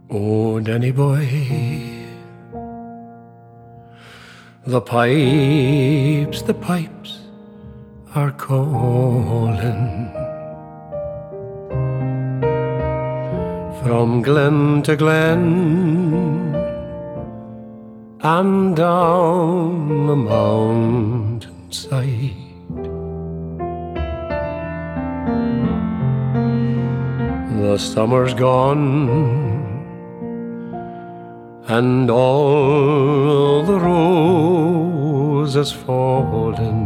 Oh, Danny boy, the pipes are calling from glen to glen and down the mountainside. The summer's gone and all the roses fallen.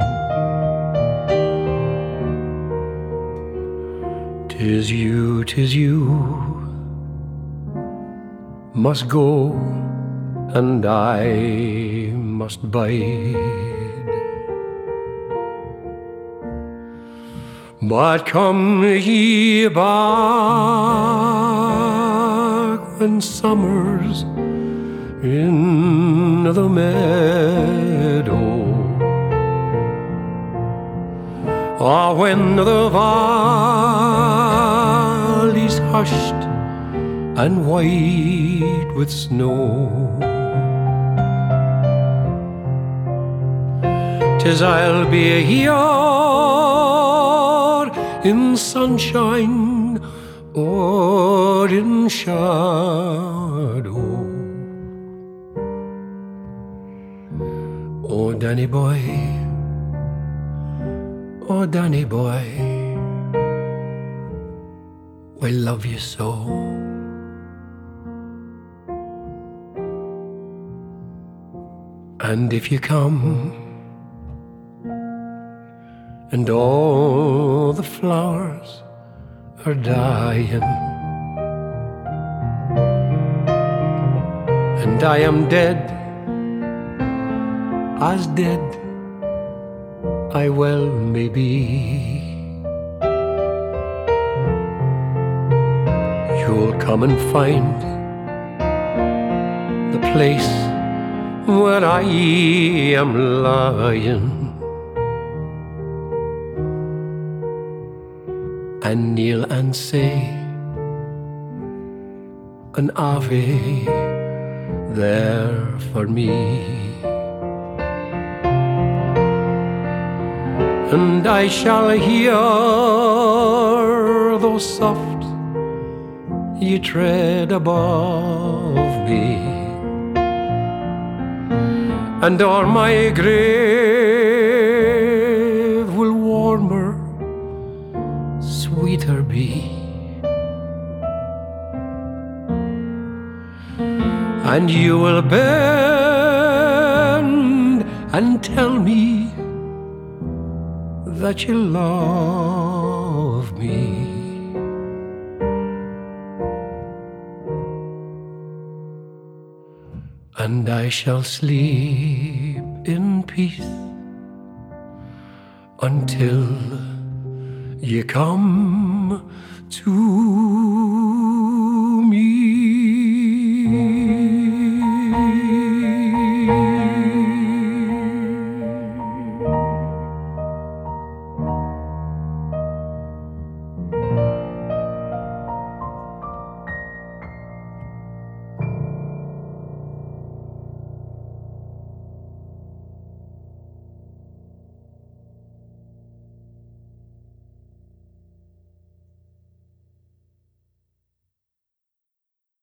'Tis you must go and I must bide. But come ye back when summer's in the meadow, or when the valley's hushed and white with snow. 'Tis I'll be here in sunshine or in shadow. Oh, Danny boy, oh, Danny boy, I love you so. And if you come and all the flowers are dying and I am dead, as dead I well may be, you'll come and find the place where I am lying, and kneel and say an Ave there for me. And I shall hear, though soft, ye tread above me, and o'er my grave will warmer, sweeter be. And you will bend and tell me that you love me. And I shall sleep in peace until you come to